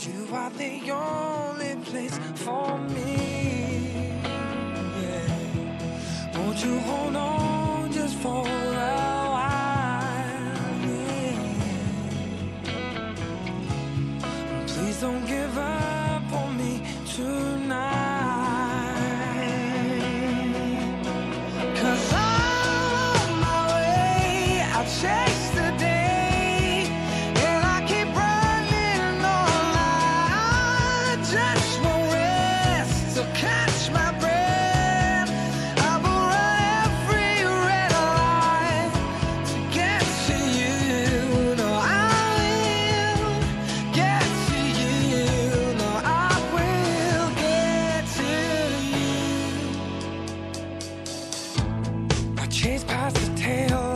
You are the only place for me. Yeah. Won't you hold on just for a while? Yeah. Please don't give up on me tonight. 'Cause on my way, I'll chase the day, and I keep running all night. Just won't rest to catch my breath. I will run every red light to get to you. No, I will get to you. No, I will get to you. I chase past the tail